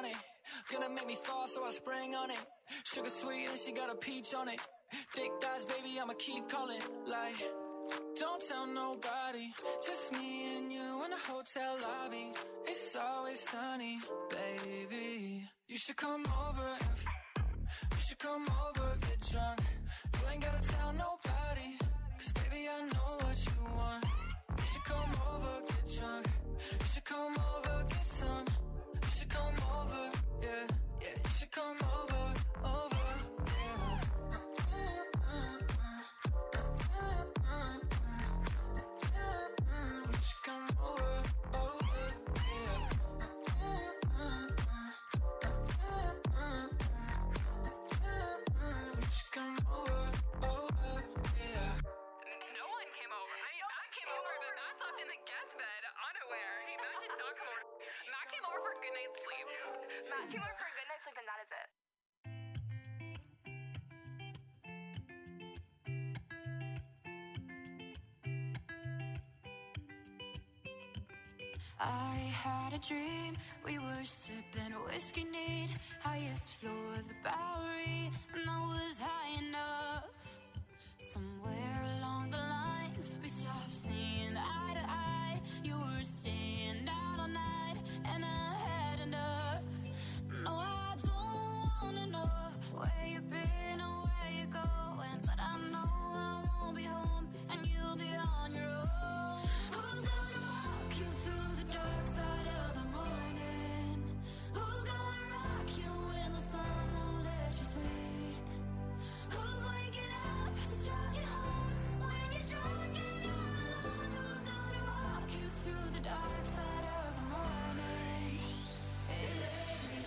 on it. Gonna make me fall, so I sprang on it. Sugar sweet and she got a peach on it. Thick thighs, baby, I'ma keep calling. Like, don't tell nobody. Just me and you in the hotel lobby. It's always sunny, baby. You should come over and you should come over, get drunk. You ain't gotta tell nobody, 'cause baby, I know what you want. You should come over, get drunk. You should come over, get some. You should come over, yeah, yeah. You should come over, over, yeah. You should come over, over, yeah. You should come over, over, yeah. No one came over. I mean, Matt came over, but Matt slept in the guest bed, unaware. Matt did not come over. Matt came over for a good night's sleep. Matt came over for a good night's sleep, and that is it. I had a dream, we were sipping whiskey neat, highest floor of the Bowery, and I was high enough. Somewhere along the lines, we stopped seeing eye to eye. You were staying out all night, and I had enough. No, I don't wanna know where you've been or where you're going, but I know I won't be home, and you'll be on your own. Who's gonna walk you through the dark side of the morning? Who's gonna rock you when the sun won't let you sleep? Who's waking up to drive you home when you're drunk and all alone? Who's gonna walk you through the dark side of the morning? It ain't me.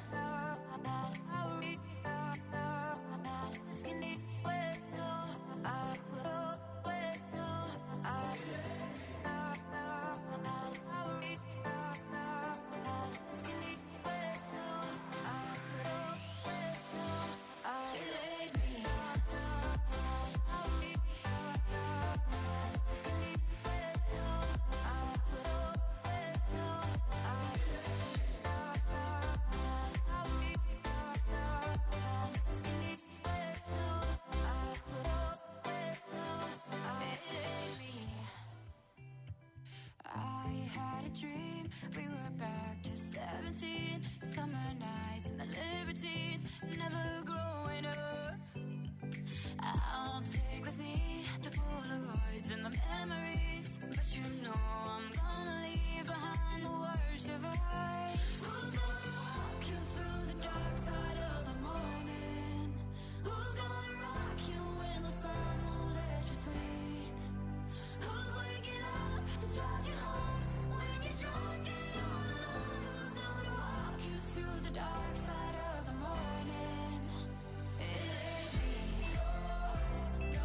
I had a dream, we were back to 17. Summer nights and the libertines, never growing up. I'll take with me the Polaroids and the memories, but you know I'm gonna leave behind the worst of us. Who's gonna walk you through the dark side of the morning? Who's gonna rock you when the sun won't let you sleep? Who's waking up to drive you home when you're drunk and all alone? Who's gonna walk you through the dark side of the morning? It ain't me. No,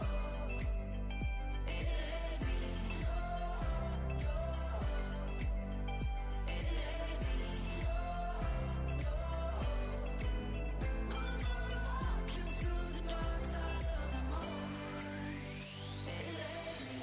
it ain't me. No, it ain't me. Who's gonna walk you through the dark side of the morning? It ain't me.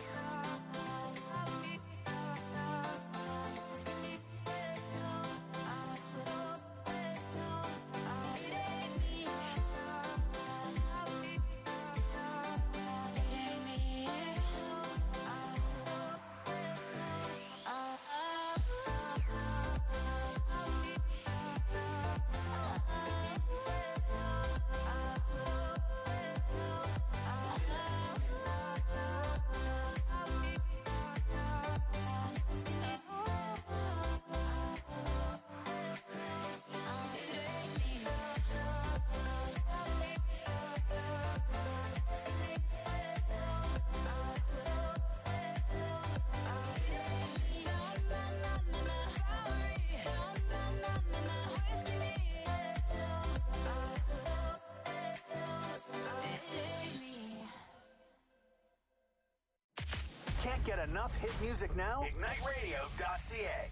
Can't get enough hit music now? IgniteRadio.ca.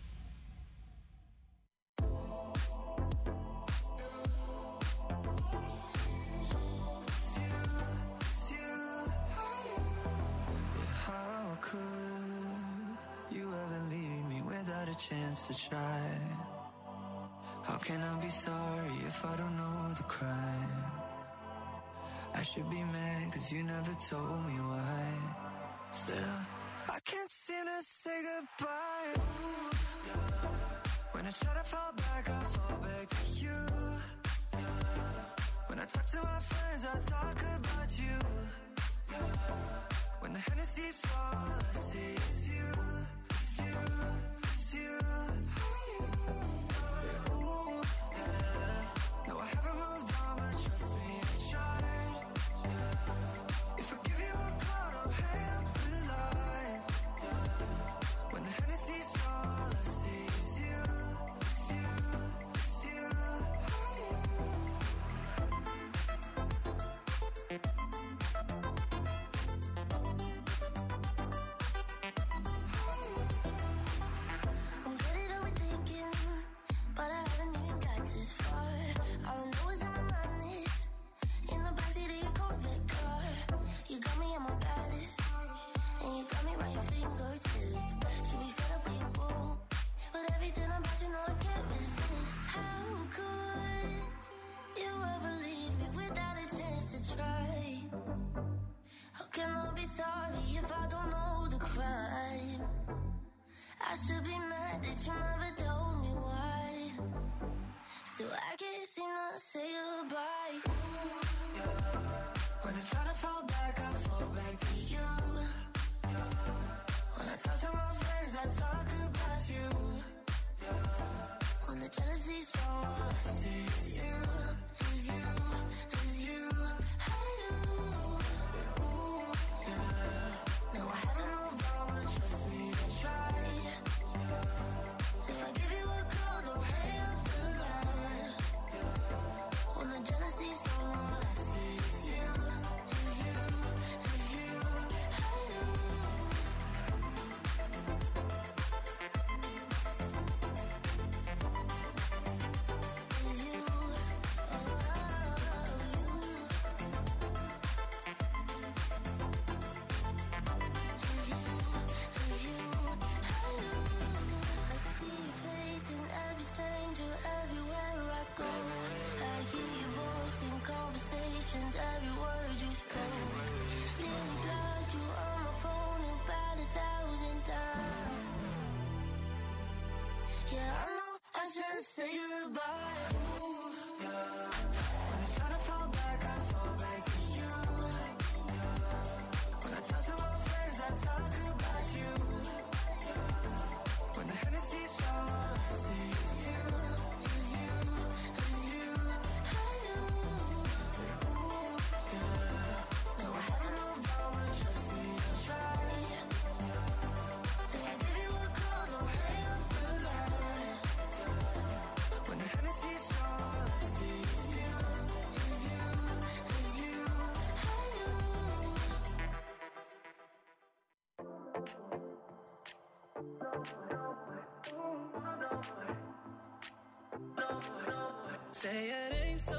How could you ever leave me without a chance to try? How can I be sorry if I don't know the crime? I should be mad cause you never told me why. Still, I can't seem to say goodbye. Ooh, yeah. When I try to fall back, I fall back to you. Yeah. When I talk to my friends, I talk about you. Yeah. When the Hennessy's all I see is you, it's you, it's you. Yeah, ooh, yeah. No, I haven't moved on, but trust me, I tried. Yeah. If I give you a call, don't hang up the line. Yeah. When the Hennessy's all I see is you, it's you, it's you. I'm good at overthinking, but I haven't even got this far. All I know is in my mind is in the backseat of your Corvette car. You got me at my baddest, and you got me right your fingertip. Should be fed up with your boo, but everything about you know I can't resist. How could you ever leave me without a chance to try? How can I be sorry if I don't know the crime? I should be mad that you never told me why. Still, I can't seem to say goodbye. Ooh, yeah. When I try to fall back, I fall back to you. Yeah. When I talk to my friends, I talk about you. Yeah. When the jealousy's strong, all I see is you, is you, is you. Hey, you. Yeah, ooh, yeah. No, I haven't moved on, but trust me, I tried. If I give you a call, don't hang up the line. When the jealousy's strong, all I see is you, is you, is you. Hey, you. Is you, oh, you. Is you, is you. Hey, you. I see your face in every stranger, everywhere I go. I hear your voice in conversations, every word you spoke. Nearly blocked you on my phone about 1,000 times. Yeah, I know I should say goodbye. Ooh, yeah. When I try to fall back, I fall back to you. Yeah. When I talk to my friends, I talk about you. Yeah. When the Hennessy's strong, all I see is you, is you, is you. Hey, you. Yeah, ooh, yeah. No, I haven't moved on, but trust me, I tried. If I give you a call, don't hang up the line. When the Hennessy's strong, all I see is you, is you, is you. Hey, you. Say it ain't so.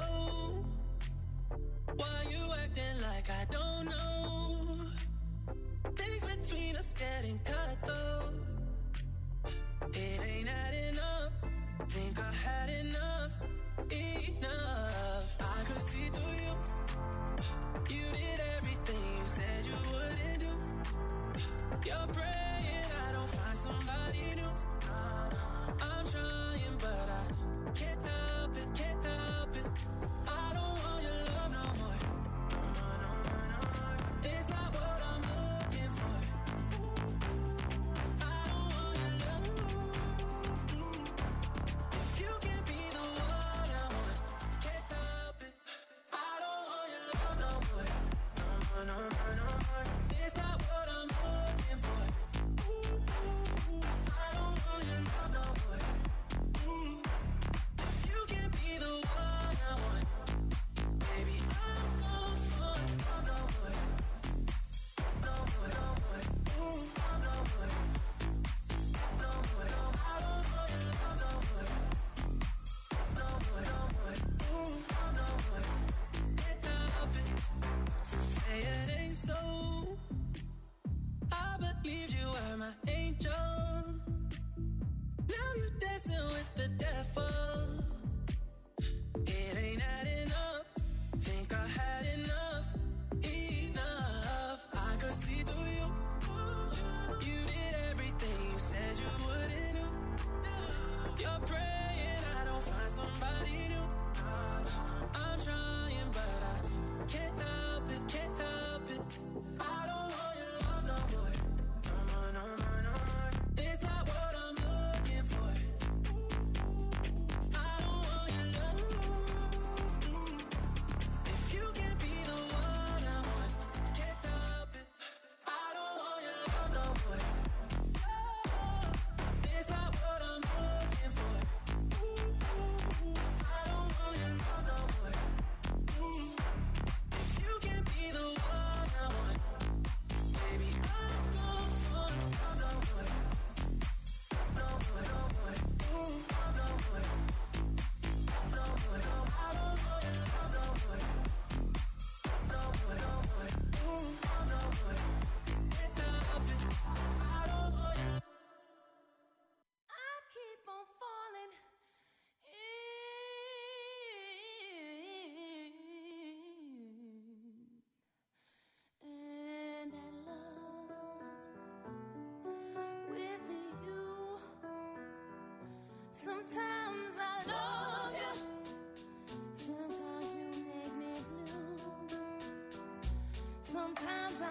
Why you acting like I don't know? Things between us getting cut though. It ain't adding up. Think I had enough, enough. I could see through you. You did everything you said you wouldn't do. You're praying I don't find somebody new. I'm trying, but I can't help it, can't help it. I don't want your love no more. No more, no more, no more. It's not what I'm looking for. I don't want your love. If you can't be the one I want, can't help it. I don't want your love no more. No more, no more, no more. It's not what I'm looking for. I don't want your love no more. If you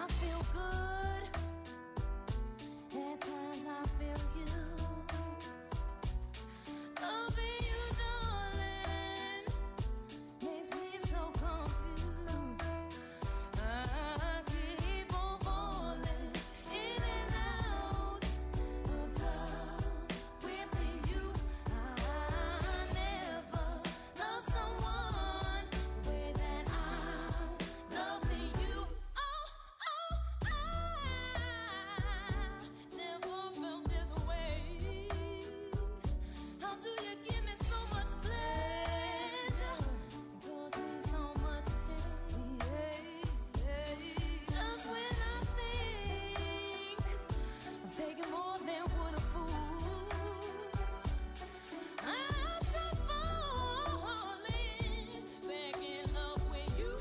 I feel good. At times I feel used. Loving you, darling, makes me so confused. I keep on falling in and out of love with you. I never loved someone the way that I'm loving you. Oh, I never felt this way. How do you give me so much pleasure? Cause me so much pain. Just when I think I'm taking more than would a fool, I start falling back in love with you.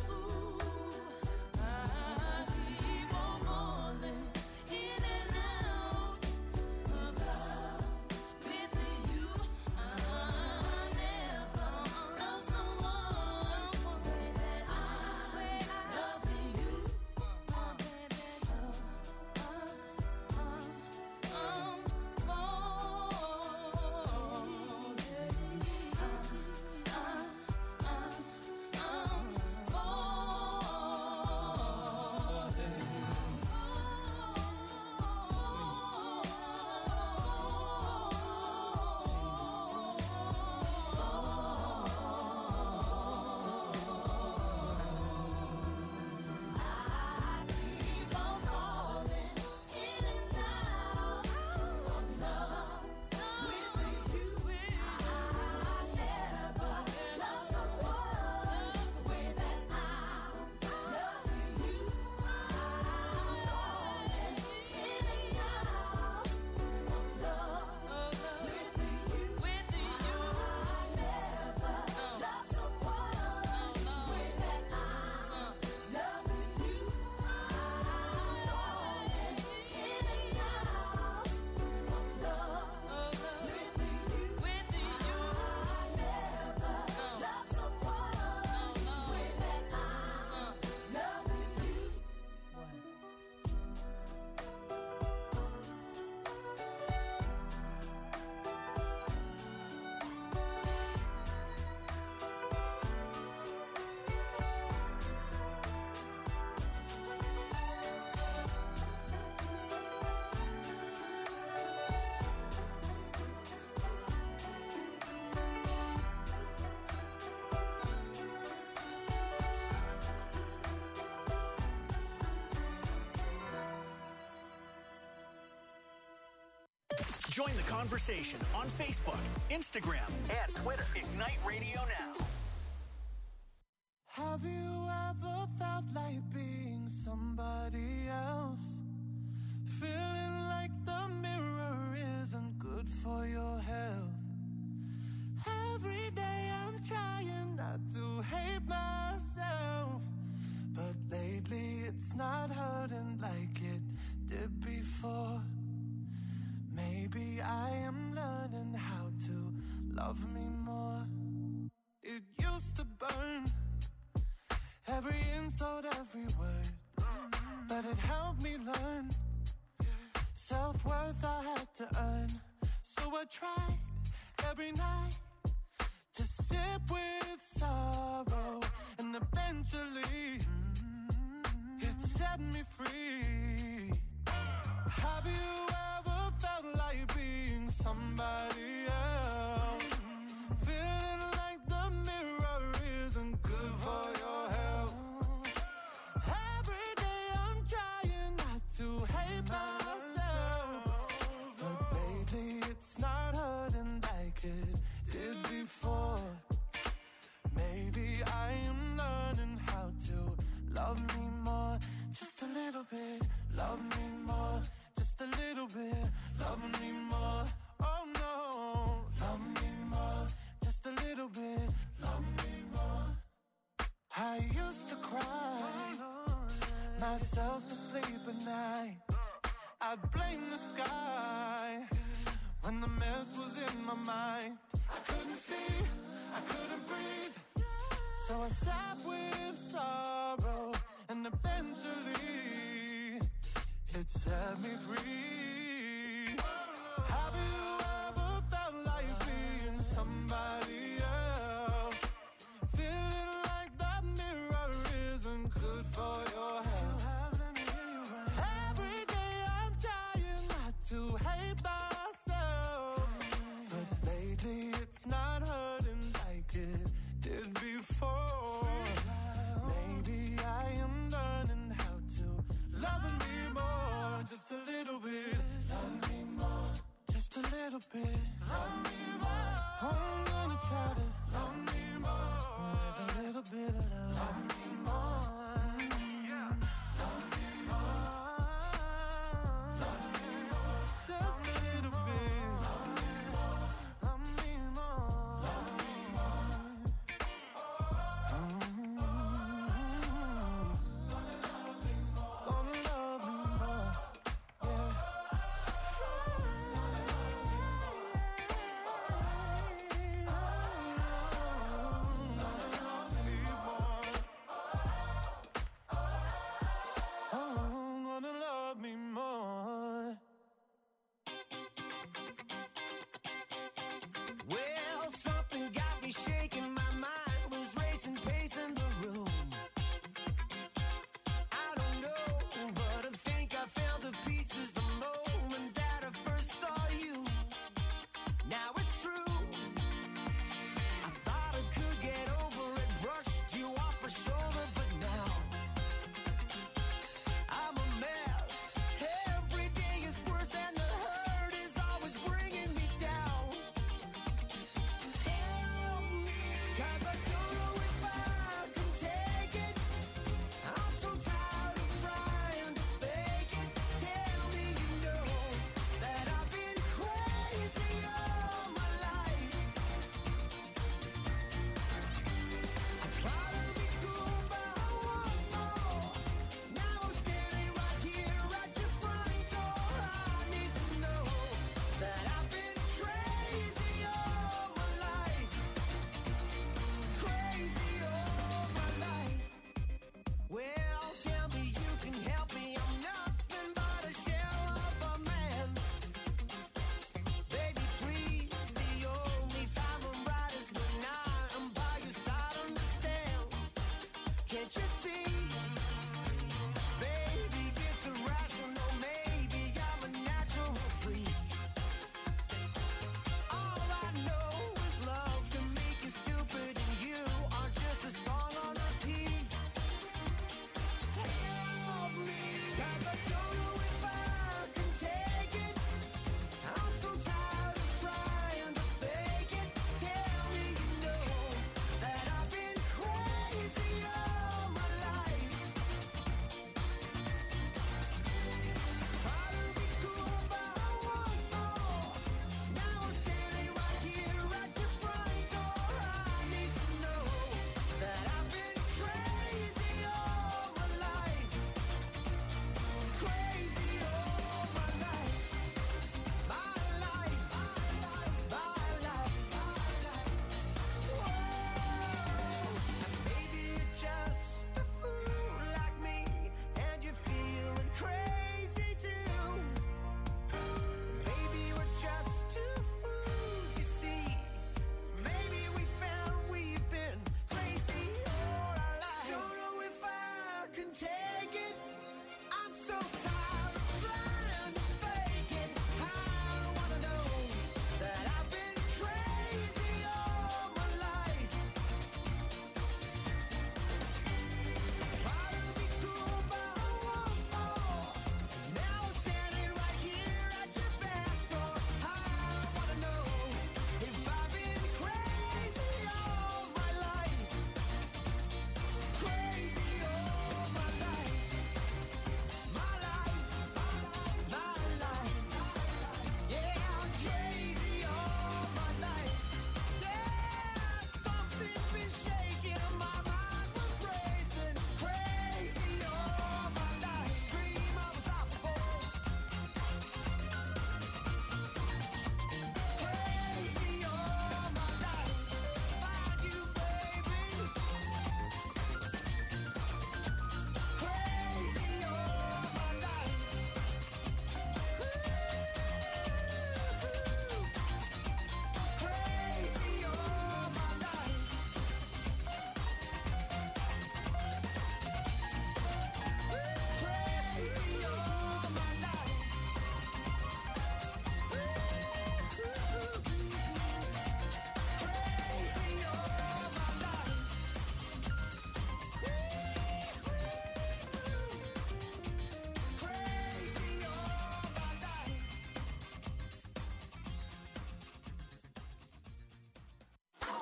I keep on falling in and out of love with you. I never loved someone the way that I'm loving you. Join the conversation on Facebook, Instagram, and Twitter. Ignite Radio Now. Have you ever felt like being somebody else? Feeling like the mirror isn't good for your health. Every day I'm trying not to hate myself, but lately it's not hurting like it did before. Maybe I am learning how to love me more. It used to burn, every insult, every word, but it helped me learn. Self-worth I had to earn, so I tried every night to sit with sorrow, and eventually it set me free. Have you ever felt like being somebody else? Feeling like the mirror isn't good for your health. Every day I'm trying not to hate myself, but lately it's not hurting like it did before. Maybe I am learning how to love me more. Just a little bit, love me more. Just a little bit, love me more. Oh no, love me more. Just a little bit, love me more. I used to cry myself to sleep at night. I'd blame the sky when the mess was in my mind. I couldn't see, I couldn't breathe, so I sat with sorrow, and eventually it set me free. Have you ever felt like being somebody else? Feeling like that mirror isn't good for your health. Every day I'm trying not to hate myself, but lately it's not hurting like it did before. Maybe I am learning how to love me more, just a little bit. Love me more, just a little bit. Love me more. I'm gonna try to love me more with a little bit of love. Love me more. Yeah. Love me more. Love me more. Just a little bit. Love me more. Love me more. Love me more. Gonna love me more. Yeah.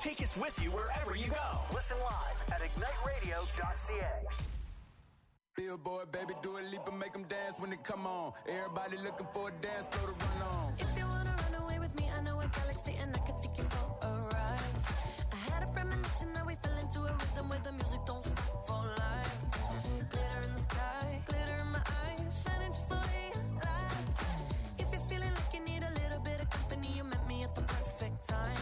Take us with you wherever you go. Listen live at igniteradio.ca. Billboard, baby, do a leap and make them dance when they come on. Everybody looking for a dance floor to run on. If you wanna run away with me, I know a galaxy and I can take you for a ride. I had a premonition that we fell into a rhythm where the music don't stop for life. Glitter in the sky, glitter in my eyes, shining just the way you like. If you're feeling like you need a little bit of company, you met me at the perfect time.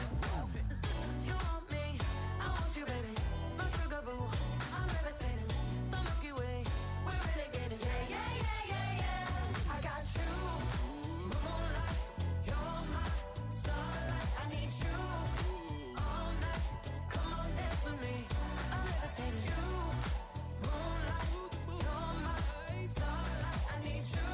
You want me, I want you, baby. My sugar boo, I'm levitating. The Milky Way, we're renegading. Yeah, yeah, yeah, yeah, yeah. I got you, moonlight. You're my starlight. I need you all night. Come on, dance with me. I'm levitating. You, moonlight. You're my starlight. I need you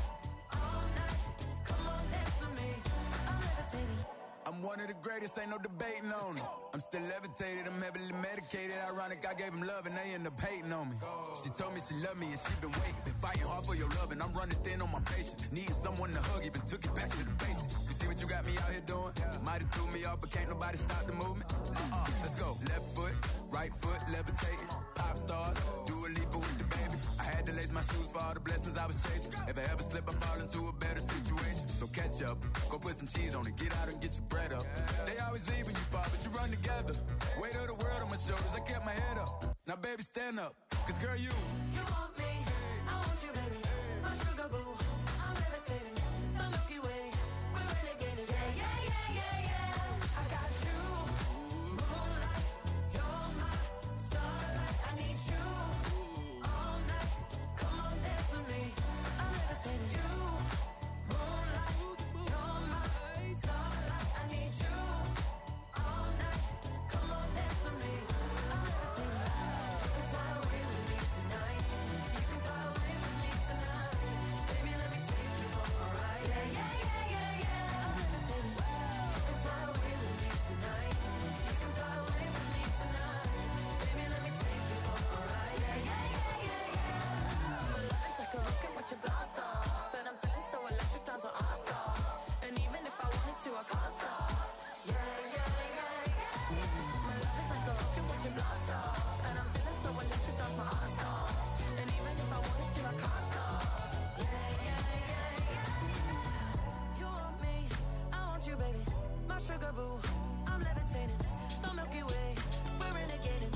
all night. Come on, dance with me. I'm levitating. I'm one of the greatest, ain't no debating on it. I'm still levitated, I'm heavily medicated. Ironic, I gave them love and they end up hating on me. She told me she loved me and she been waiting. Been fighting hard for your love and I'm running thin on my patience. Needing someone to hug, even took it back to the basics. You see what you got me out here doing? Might have threw me off, but can't nobody stop the movement. Let's go. Left foot, right foot, levitating. Pop stars, do a leap with the baby. I had to lace my shoes for all the blessings I was chasing. If I ever slip, I fall into a better situation. So catch up, go put some cheese on it, get out and get your bread up. They always leave when you fall, but you run together. Weight of the world on my shoulders, I kept my head up. Now baby, stand up, cause girl, you want me, I want you, baby. My sugar boo, I'm levitating. The Milky Way, we're renegading. Yeah, yeah, yeah, yeah, yeah. I got you, moonlight. You're my starlight. I need you all night. Come on, dance with me. I'm levitating. You, moonlight. You're my starlight. I need you all night. Come on, dance with me. I'm levitating. You can fly away with me tonight. You can fly away with me tonight. Baby, let me take you for a ride. Yeah, yeah, yeah, yeah, yeah. I'm levitating. You can fly away with me tonight. You can fly away with me tonight. Baby, let me take you for a ride. Yeah, yeah, yeah, yeah, yeah. My love is like a rocket, watch it blast off. And I'm feeling so electric, dance on our stop. And even if I wanted to, I can't stop. Yeah, yeah, yeah, yeah. My love is like a rocket, watch it blast off. And I'm feeling so electric, dance my ass off. And even if I wanted to, I can't stop. Yeah, yeah, yeah, yeah. You want me, I want you, baby. My sugar boo, I'm levitating. The Milky Way, we're renegading.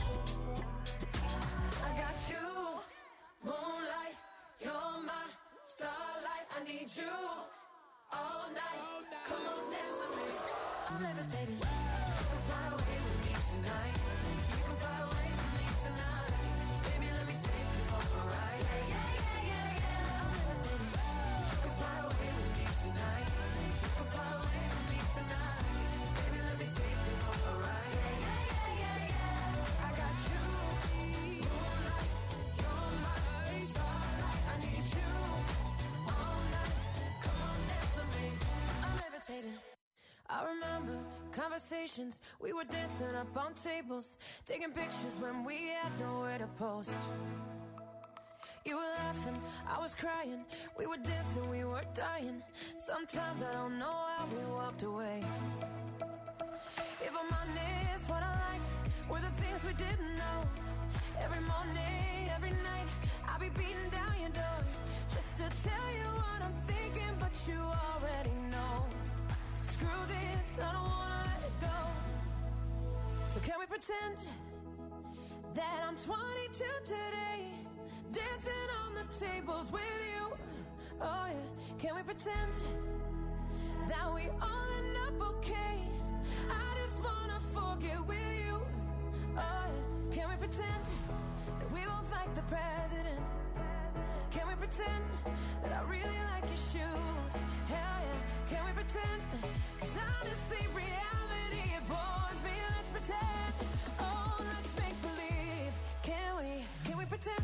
I got you, moonlight. You're my starlight. I need you all night. Come on, dance with me. I'm levitating. You can fly away with me tonight. You can fly away with me tonight. Baby, let me take you for a ride. Yeah, yeah, yeah, yeah, yeah. I'm levitating. You can fly away with me tonight. You can fly away with me tonight. Baby, let me take you for a ride. Yeah, yeah, yeah, yeah, yeah. I got you, moonlight. You're my starlight. I need you all night. Come on, dance with me. I'm levitating. I remember conversations, we were dancing up on tables, taking pictures when we had nowhere to post. You were laughing, I was crying, we were dancing, we were dying. Sometimes I don't know how we walked away. If I'm honest, what I liked were the things we didn't know. Every morning, every night, I'll be beating down your door just to tell you what I'm thinking, but you already know. Screw this, I don't wanna let it go. So can we pretend that I'm 22 today, dancing on the tables with you? Oh yeah, can we pretend that we all end up okay? I just wanna forget with you. Oh yeah, can we pretend that we both like the president? Can we pretend that I really like your shoes? Hell yeah, can we pretend? Cause honestly, reality, it bores me. Let's pretend. Oh, let's make believe. Can we pretend?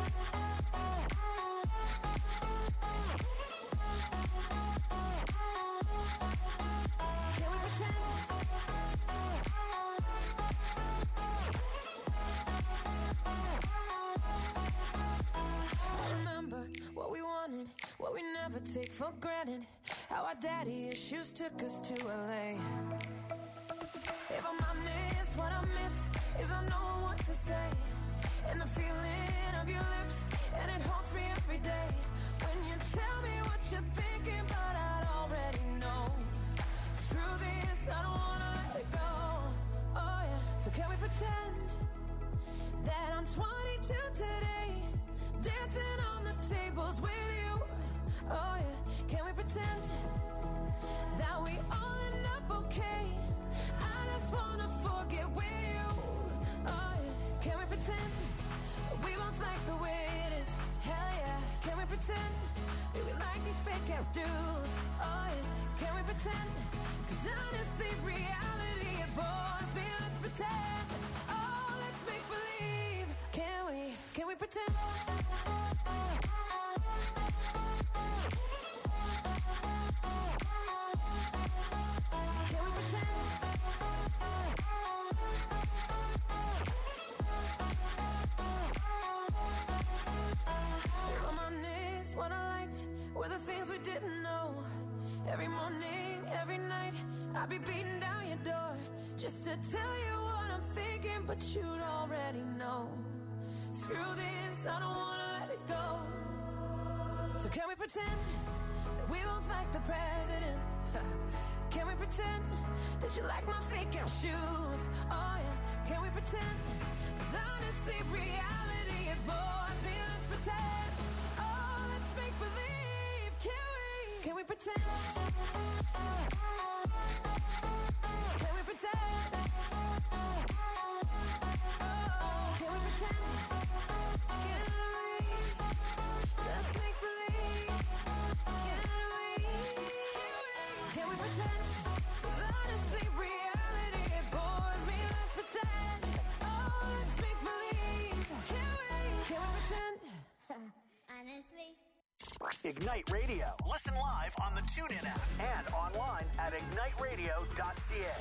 Can we pretend? I remember what we wanted, what we never take for granted. How our daddy issues took us to LA. If I'm honest, what I miss is I know what to say. And the feeling of your lips, and it haunts me every day. When you tell me what you're thinking, but I already know. Screw this, I don't wanna let it go. Oh yeah, so can we pretend that I'm 22 today, dancing on the tables with you? Oh yeah, can we pretend that we all end up okay? I just wanna forget with you. Oh yeah, can we pretend we both like the way it is? Hell yeah, can we pretend that we like these fake out dudes? Oh yeah, can we pretend? 'Cause honestly, reality it bores me. Let's pretend. Oh, let's make believe. Can we pretend? What I liked were the things we didn't know. Every morning, every night, I'd be beating down your door just to tell you what I'm thinking, but you'd already know. Screw this, I don't wanna let it go. So can we pretend that we both like the president? Can we pretend that you like my fake out shoes? Oh yeah, can we pretend? 'Cause honestly, reality it bores me. Let's pretend. Make believe, can we pretend? Can we pretend? Can we pretend? Let's make believe. Can we pretend? 'Cause honestly, reality it bores me. Let's pretend. Oh, let's make believe. Can we pretend? Honestly. Ignite Radio. Listen live on the TuneIn app and online at igniteradio.ca.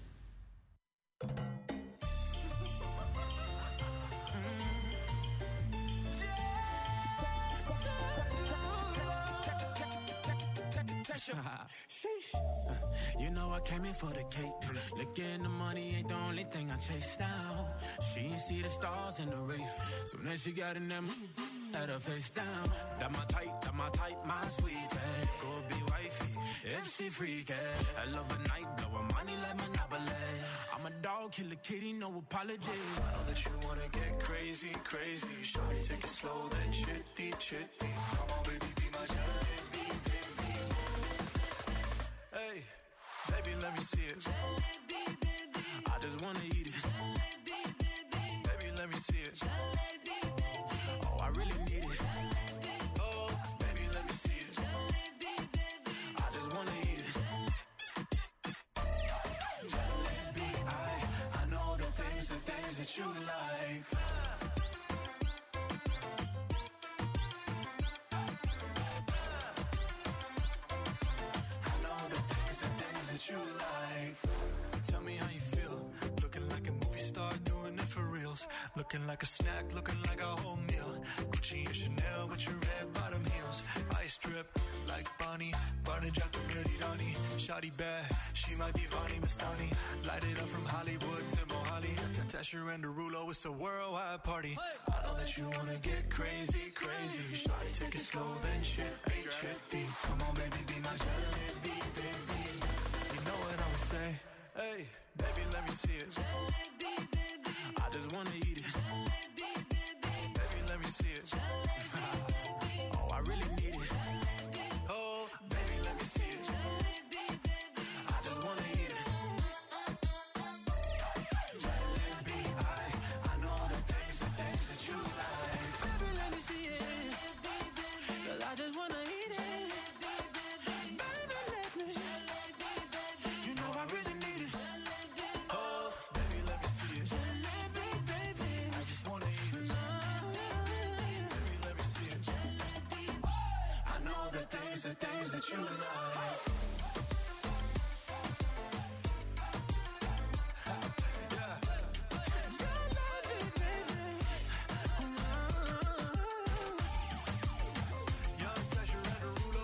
Sheesh. You know I came in for the cake. Looking the money ain't the only thing I chase down. She ain't see the stars in the race. So then she got in them, had her face down. That my type, my sweetie. Go be wifey, if she freaky. I love a night, blowin' money like Monopoly. I'm a dog, kill a kitty, no apology. I know that you wanna get crazy, crazy. Shawty, take it slow, then chitty, chitty. Come on, baby, be my jalebi, baby. Hey, baby, let me see it. Jalebi, baby. I just wanna eat it. Jalebi, baby. Baby, let me see it. Jalebi, baby. Oh, I really need it. Jalebi. Oh, baby, let me see it. Jalebi, baby. I just wanna eat it. Jalebi, I know the things that you like. I know the things that you like. Tell me how you feel. Looking like a movie star, doing it for reals. Looking like a snack, looking like a whole meal. Gucci and Chanel with your red bottom heels. Ice drip like Bonnie, Barnage out the Mirirani. Shawty bad, she my divani Mastani. Light it up from Hollywood to Mohali. Tasher and Derulo, it's a worldwide party. I know that you wanna get crazy, crazy. Shawty, take it slow, then chitty, chitty. Come on, baby, be my jalebi, baby. You know what I would say? Hey, baby, let me see it. Jalebi, baby. I just wanna eat it. Jalebi, baby. Baby, let me see it. Oh, I really need it. Oh, baby, let me see it. I just wanna eat it. Jalebi, I know the things that you like. Baby, let me see it. Cause I just wanna eat it. Baby, let me. You know I really need it. Oh, baby, let me see it. I just wanna eat it. Baby, let me see it. I know the things that you like. Young Tasher and Derulo,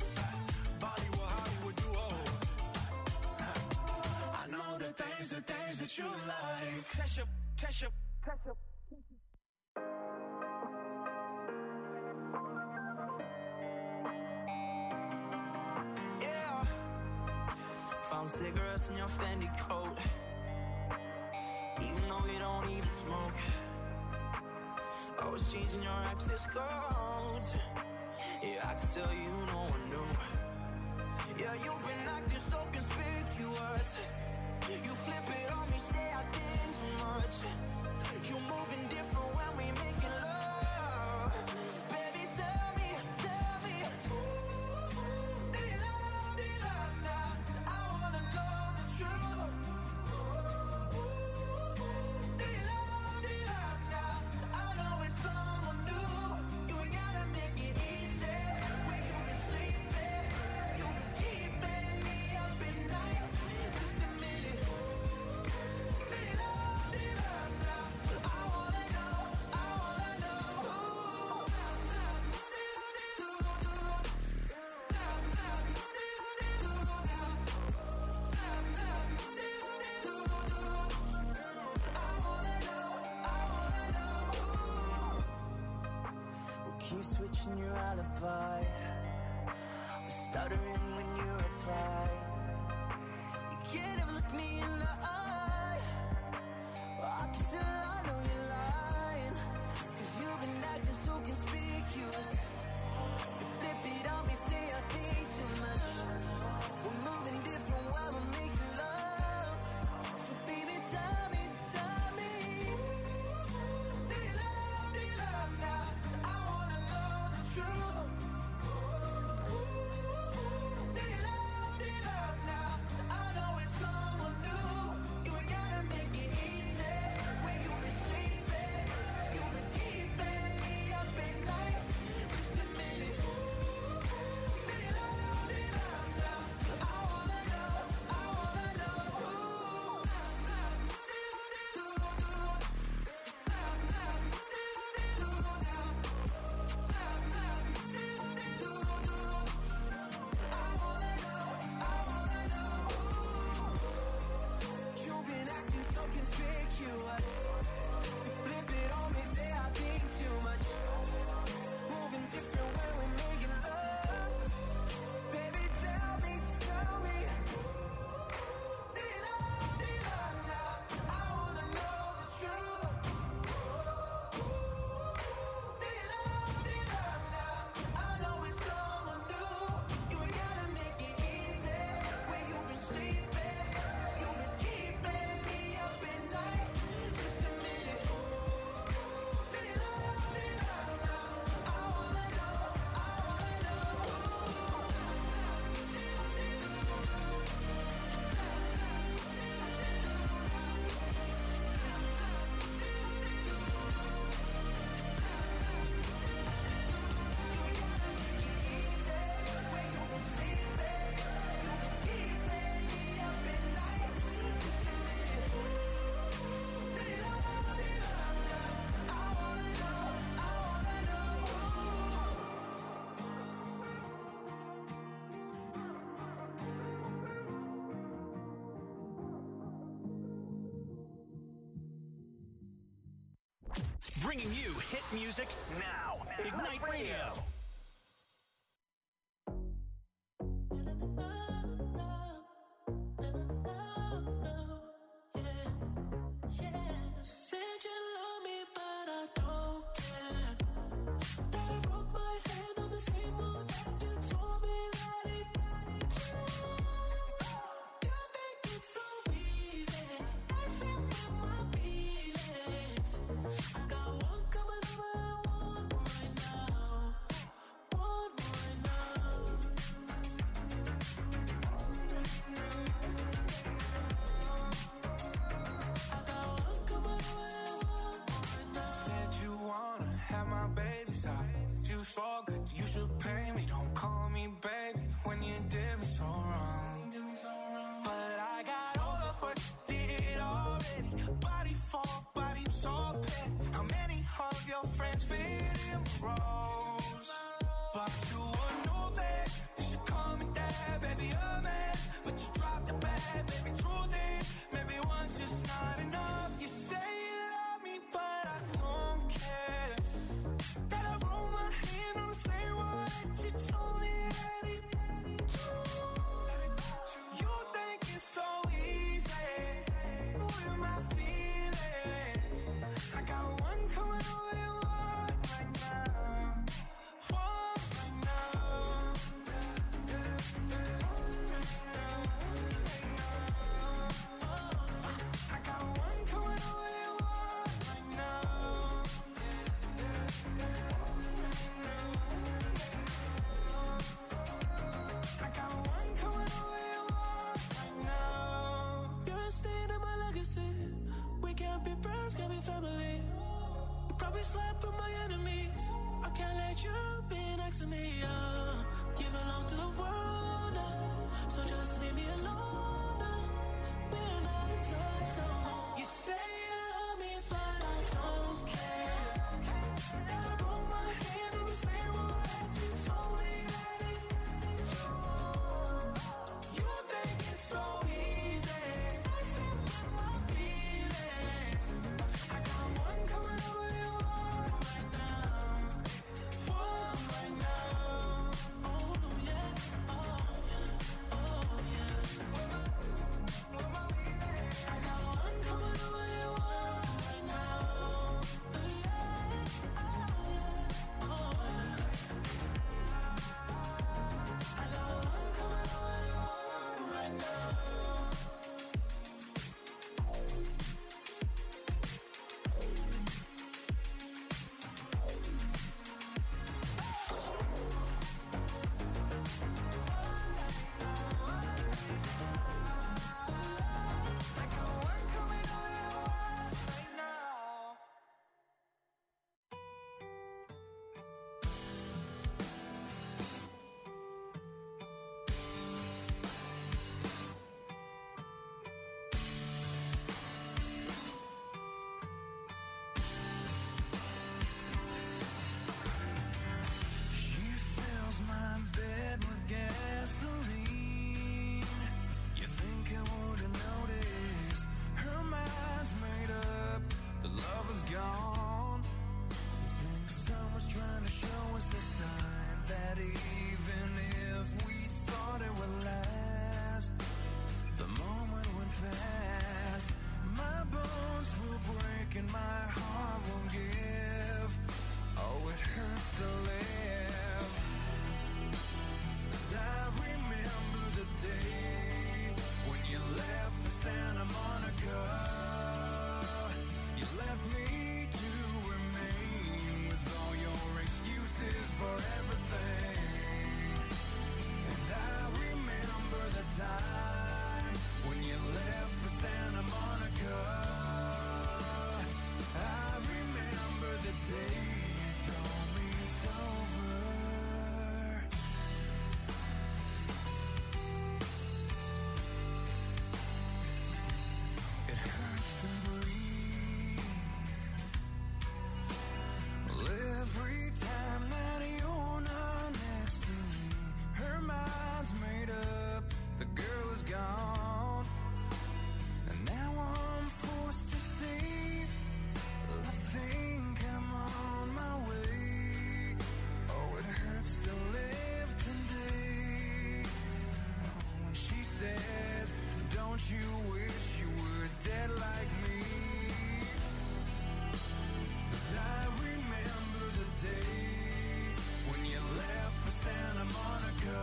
Bollywood Hollywood duo. I know the things things that you like. Tesha. Yeah. Found cigarettes in your Fendi coat, even though you don't even smoke. I was changing your access codes. Yeah, I can tell you no one knew. Yeah, you've been acting so conspicuous. You flip it on me, say I did too much. You're moving different when we making love. Baby, tell me, ooh, they love now. I wanna know the truth. Ooh, they love now. I know it's someone new. You ain't gotta make it easy. Where you been sleeping, you been keeping me up at night. Just a minute. They love now. I wanna know. We'll keep switching your alibi. We're stuttering when you reply. You can't ever look me in the eye. I can tell I know you're lying, 'cause you've been acting so conspicuous. You flip it on me, say I think too much. We're moving different while we're making love. So baby, tell me. They love now. I wanna know the truth. They love now. I know it's someone new. You ain't gotta make it easy. Where you been sleeping, you been keeping me up at night. Just a minute. They love now. I wanna know. You've been acting so conspicuous. You flip it on me, say I think too much. Moving different when we're making love. Baby, tell me. They love now. I wanna know the truth. They love now. I know it's someone new. You ain't gotta make it easy. Where you been sleeping, you been keeping me up at night. Just a minute. They love now. I wanna know. Where you been sleeping, you been keeping me up at night. Just a minute. They love now. I wanna know. Bringing you hit music now. Ignite Radio. Said you love me, but I don't care. That I broke my hand on the same one that you told me that it. You think it's so easy, messing with my feelings. I got one coming over and one right now. Said you wanna have my babies out. You so good, you should pay me. Don't call me baby when you did me so wrong. But I got all of what you did already. Body for body, so petty. How many of your friends fit in my roles? But you would know that you should call me dad, baby, a man. But you dropped the bag, baby, truth is, maybe once just not. slept with my enemies. I can't let you be next to me. You belong to the world now, so just leave me alone now. We're not in touch no more. You say you love me, but I don't care. And I broke my hand in the same way that you told me that it you. You think it's so easy, messing with my feelings. I got one coming over your one right now, one right now. Oh yeah, oh yeah, oh yeah. I got one coming over your one right now. Oh yeah, oh yeah. I got one coming over your one right now. I got one coming over your one right now. She fills my bed with gasoline. You think I wouldn't notice? Her mind's made up, the love is gone. You think someone's trying to show us a sign that even if we thought it would last, the moment would pass. My bones will break and my heart won't give. Oh, it hurts to live. And I remember the day when you left for Santa Monica. You left me to remain with all your excuses for everything. And I remember the time when you left for Santa Monica. I remember the day you told me it's over. It hurts to breathe. Well, every time that you're not next to me, her mind's made up, the girl is gone. And now I'm forced to say, I think I'm on my way. Oh, it hurts to live today. Oh, when she says, don't you wish you were dead like me? And I remember the day when you left for Santa Monica.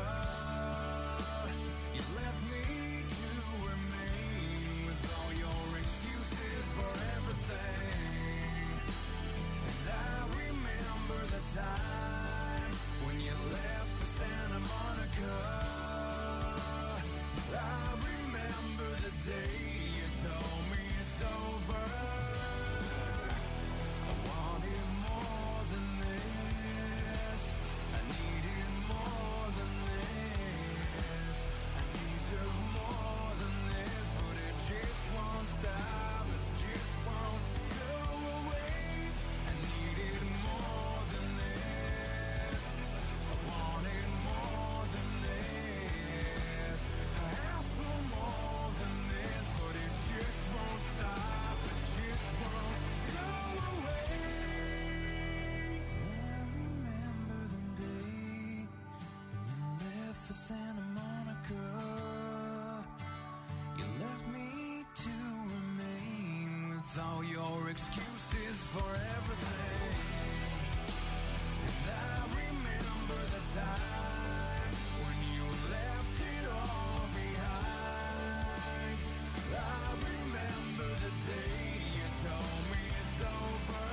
You left me to remain with all your excuses for everything. And I remember the time when you left for Santa Monica. I remember the day you told me it's over. I wanted more than this. I needed more than this. I deserve more than this, but it just won't stop. It just won't go away. I needed more than this. I wanted more than this. I asked for more than this, but it just won't stop. It just won't go away. I remember the day when you left for Santa Monica. You left me to remain with all your excuses for everything. And I remember the time when you left it all behind. I remember the day you told me it's over.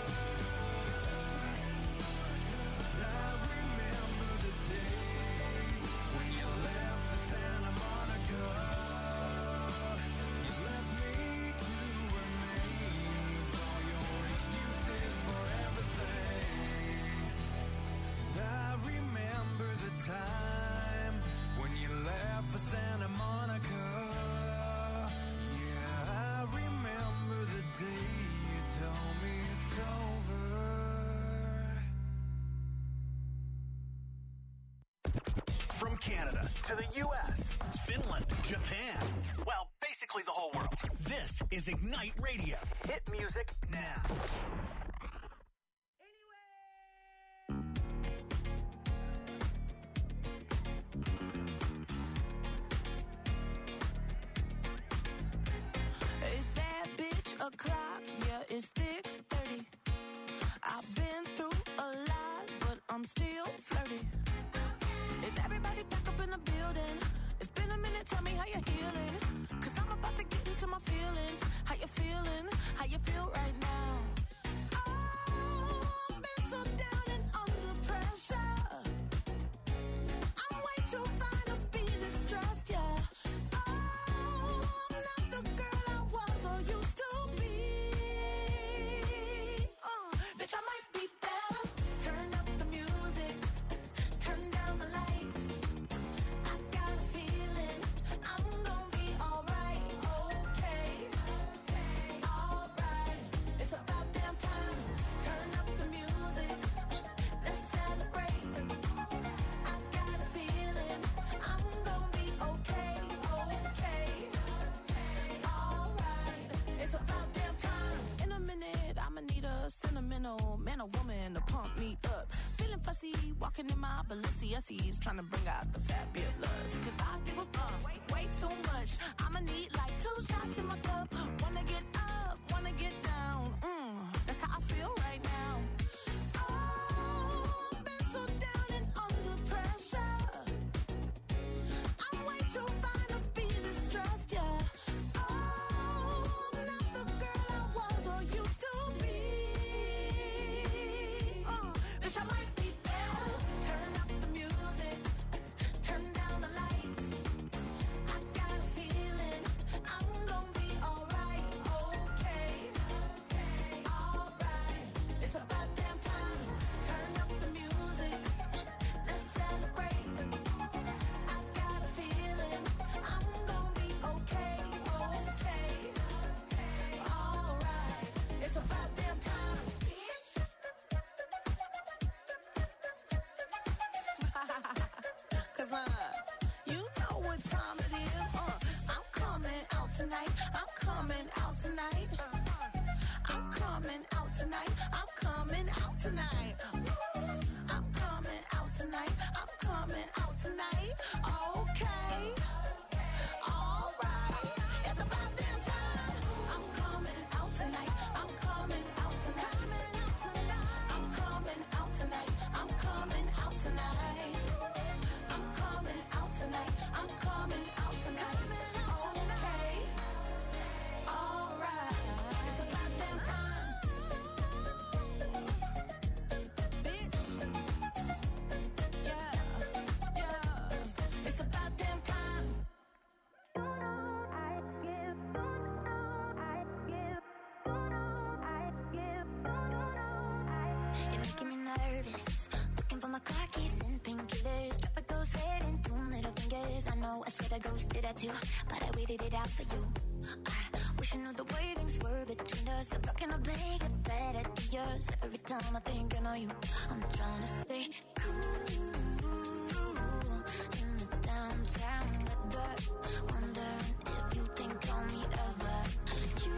I remember the day when you left for Santa Monica. You left me to remain with all your excuses for everything. to the U.S., Finland, Japan. Well, basically the whole world. This is Ignite Radio. Hit music now. It's that bitch o'clock, yeah, it's thick 30. I've been through a lot, but I'm still flirty. Is everybody back up in the building? It's been a minute, tell me how you're healing. Cause I'm about to get into my feelings. How you feeling? How you feel right now? Oh, I've been so down and under pressure. I'm way too fine to be distressed, yeah. Oh, I'm not the girl I was or used to be. Bitch, I might be better. Turn up the music, turn down the lights. I got a feeling I'm gonna be alright, okay, alright. It's about damn time. Turn up the music, let's celebrate. I got a feeling I'm gonna be okay, alright. It's about damn time. In a minute, I'ma need a sentimental man or woman to pump me up. Feeling fussy, walking in my Balenciennes, trying to bring out the fabulous. Cause I give a fuck way too much. I'ma need like 2 shots in my cup. Wanna get up, wanna get down. That's how I feel right now. Oh, I've been so down and under pressure. I'm way too fine to be distressed, yeah. Oh, I'm not the girl I was or used to be. Bitch, I might be better. Turn up the music, turn down the lights. I got a feeling I'm gonna be alright, okay, alright. It's about damn time. Turn up the music, let's celebrate. I got a feeling I'm gonna be okay, alright. It's about damn time. Cause you know what time it is. I'm coming out tonight. I'm coming out tonight. I'm coming out tonight. I'm coming out tonight. I'm coming out tonight. I'm coming out tonight. Okay. Alright. It's about damn time. I'm coming out tonight. I'm coming out tonight. I'm coming out tonight. I'm coming out tonight. I'm coming out tonight. I'm coming out tonight. Okay. Alright. It's about damn time. Bitch. Yeah. Yeah. It's about damn time. You're making me nervous. Looking for my car keys and painkillers. Drop a ghost head and 2 middle fingers. I know I should have ghosted that too, but I waited it out for you. I wish I knew the way things were between us. I'm rocking my bag, get better to yours. Every time I think I know you, I'm trying to stay cool in the downtown weather. Wondering if you think on me ever. You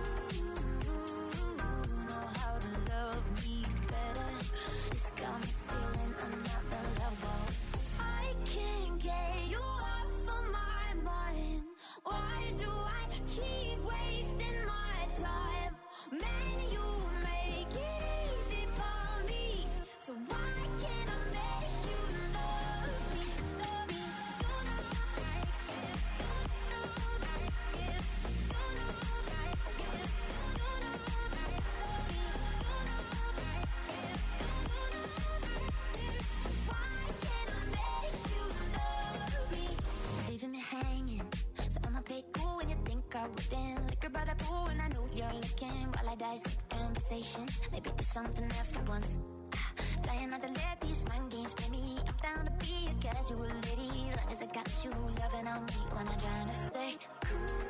know how to love me better. It's got me feeling I'm not the level. I can't get you off of my mind. Why do I keep wasting my time? Man, you make it easy for me. So why can't I make you love me? Love me. You know I like it. You know I like it. You know I like it. You know I like it. You know I like it. You know I like it. So why can't I make you love me? Leaving me hanging. So I'ma play cool when you think I wouldn't. Liquor by the pool and I know you're looking. While I dissect conversations, maybe there's something there for once. Trying not to let these mind games play me. I'm down to be a casual lady, long as I got you loving on me when I'm trying to stay cool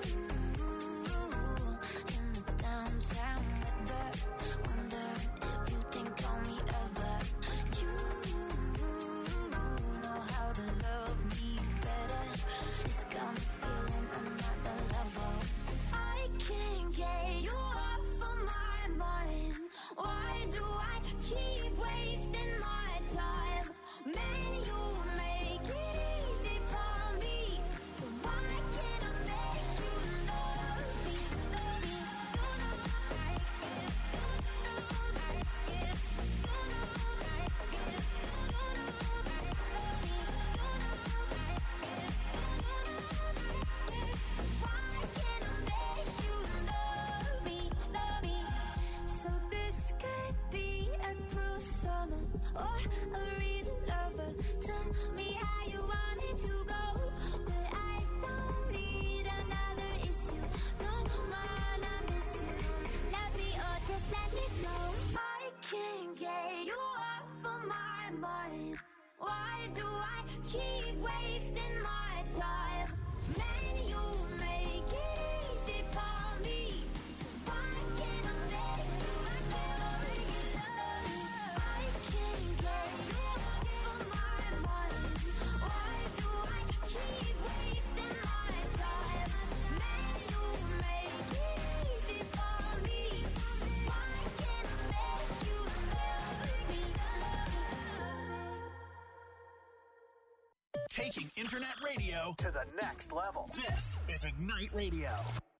in the downtown weather. Wondering if you think on me ever. You know how to love me better. do I keep wasting my time? Man, you make it easy for me. Why can't I make you feel love? I can't get you from my mind. Why do I keep wasting my time? Man, you make it easy for me. Why can't I make you love me? Taking internet radio to the next level. This is Ignite Radio.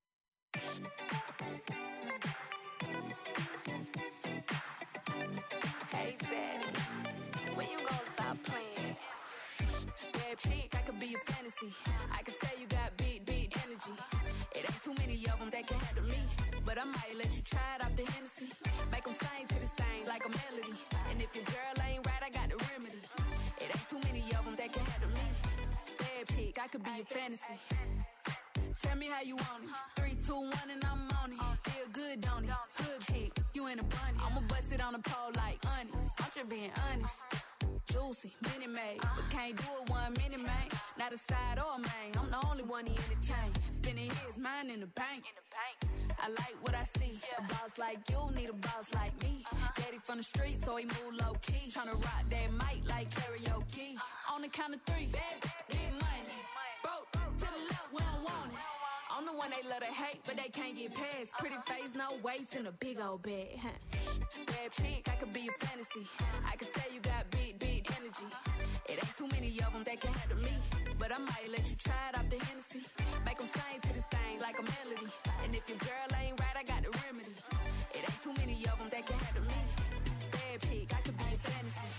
Hey, Daddy, when you gonna stop playing? Bad chick, I could be a fantasy. I could tell you got big energy. It ain't too many of them that can handle me. But I might let you try it off the Hennessy. Make them sing to this thing like a melody. And if your girl ain't right, I got the remedy. It ain't too many of them that can handle me. Bad chick, I could be a fantasy. Tell me how you want it. 3, 2, 1, and I'm on it. Feel good, don't it? Hood chick, you in a bunny. I'ma bust it on the pole like honest. I'm just being honest. Juicy, mini made, but can't do it 1 minute, man. Not a side or a main. I'm the only one he entertain. Spinning his mind in the bank. I like what I see. A boss like you need a boss like me. Daddy from the street, so he move low key. Tryna rock that mic like karaoke. On the count of 3, baby, get money. Broke to the left, we don't want it. I'm the one they love to hate, but they can't get past. Pretty face, no waist, and a big old bag. Bad chick, I could be a fantasy. I could tell you got big energy. It ain't too many of them that can handle me. But I might let you try it off the Hennessy. Make them sing to this thing like a melody. And if your girl ain't right, I got the remedy. It ain't too many of them that can handle me. Bad chick, I could be a fantasy.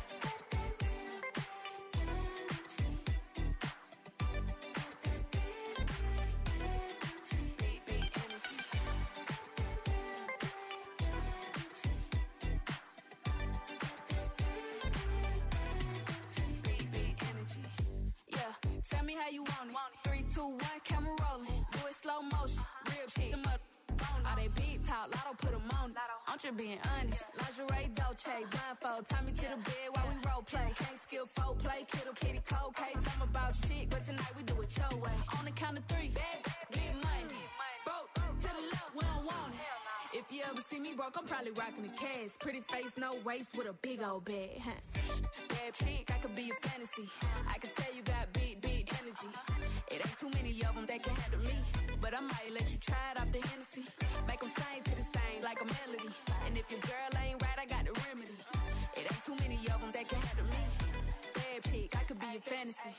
Tell me how you want it. 3, 2, 1, camera rolling. Do it slow motion. Real chick. Them up all they big talk, Lotto put them on it. I'm just being honest. Lingerie, Dolce, blindfold. Tie me to the bed while we role play. Can't skill folk play. Kittle kitty cold case. I'm a boss chick, but tonight we do it your way. On the count of 3, baby, get money. Broke to the left, we don't want it. If you ever see me broke, I'm probably rocking the cash. Pretty face, no waist, with a big old bag. Bad chick, I could be a fantasy. I could tell you got big energy. It ain't too many of them that can handle me. But I might let you try it off the Hennessy. Make them sing to this thing like a melody. And if your girl ain't right, I got the remedy. It ain't too many of them that can handle me. Bad chick, I could be a fantasy.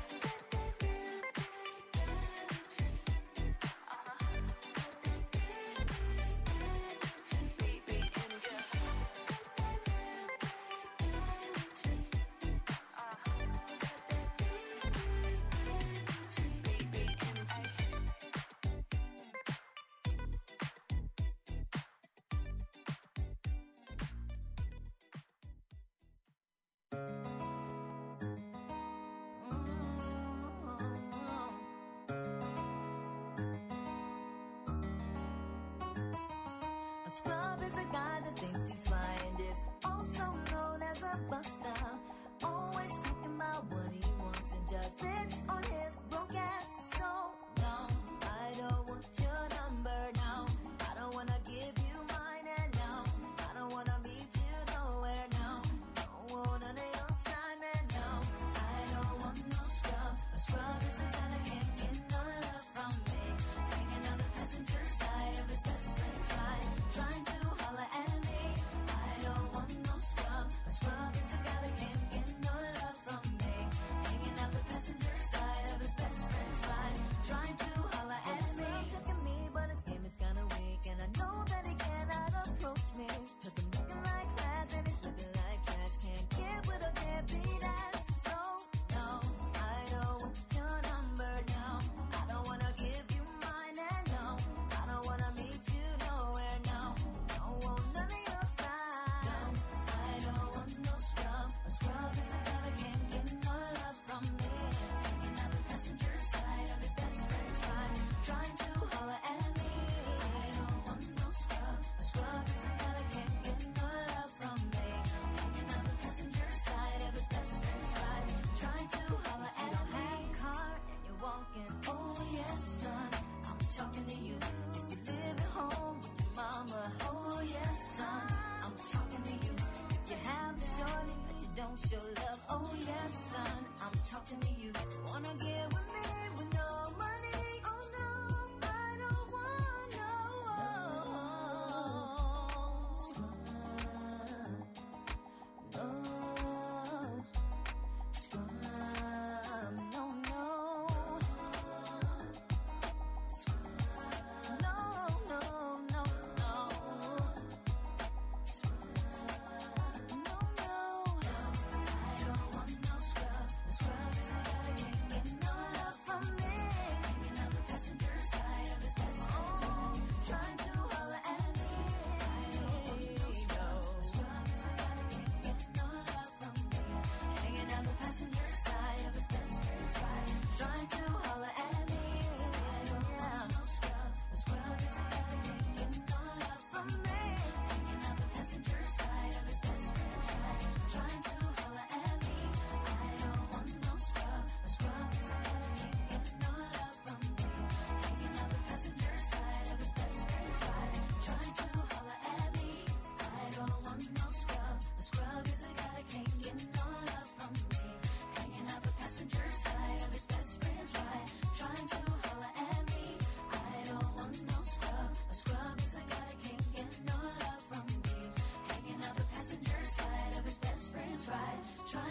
Scrub is a guy that thinks he's fine, is also known as a buster. Always talking about what he wants and just sits on his broke ass. So, no, I don't want your number, no. I don't wanna give you mine, and no, I don't wanna meet you nowhere, no. Don't want none of your time, and no, I don't want no scrub. A scrub is a guy that can't get no love from me. Hanging on the passenger side of his best friend's ride. Trying to holler at me. I don't want no scrub. A scrub is a guy that can't get no love from me. Hanging out the passenger side.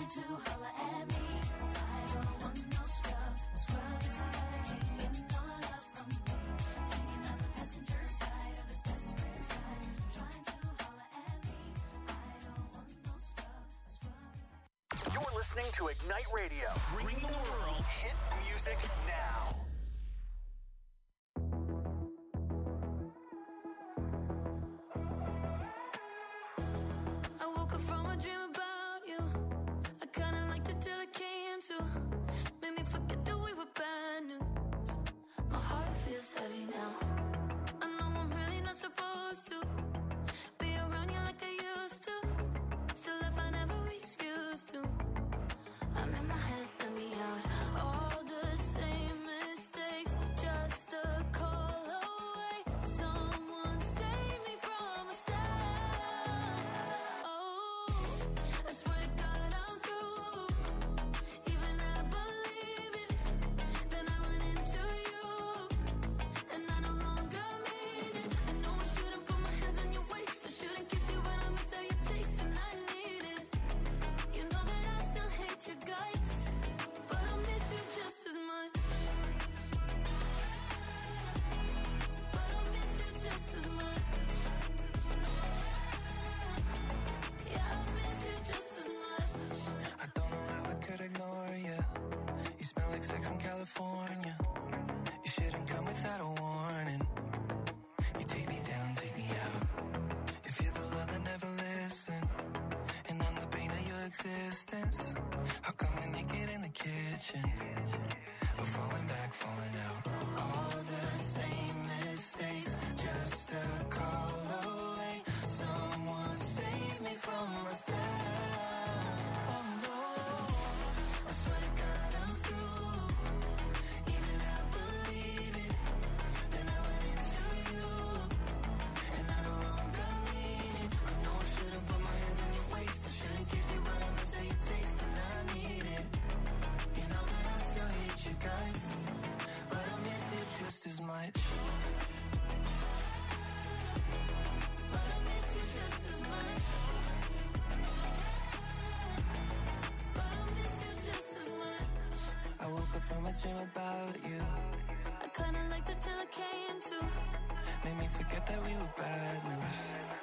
to holler at me. I don't want no scrub. A scrub is a guy that can't get no love from me. Hanging out the passenger side of his best friend's ride. Trying to holler at me. I don't want no scrub. A scrub is a... You're listening to Ignite Radio, bringing the world hit music now. I woke up from a dream about you. I kinda liked it till it came to. Made me forget that we were bad news. My heart feels heavy now. I know I'm really not supposed to be around you like I used to. Still, if I never excuse to, I'm in my head, let me out. All the same mistakes, just a call away. Someone save me from myself. Oh, I swear to God I'm through. Even I believe it. Then I run into you, and I no longer mean it. I know I shouldn't put my hands on your waist. I shouldn't kiss you, but I miss how you taste, and I need it. You know that I still hate your guts, but I miss you just as much. But I miss you just as much. Yeah, I miss you just as much. I don't know how I could ignore you. You smell like sex in California. You shouldn't come without a warning. You take me down, take me out. If you're the love that never listen, and I'm the pain of your existence, how come we're naked in the kitchen? We're falling back, falling out. All the same mistakes, just a call away. Someone save me from myself. Oh no, I swear to God I'm through. Even I believe it. Then I went into you, and I no longer mean it. I know I shouldn't put my hands on your waist. I shouldn't kiss you, but I miss how you taste, and I need it. You know that I still hate you guys, but I miss you just as much. But I miss you just as much. But I miss you just as much. I woke up from a dream about you. I kinda liked it till it came to. Made me forget that we were bad news.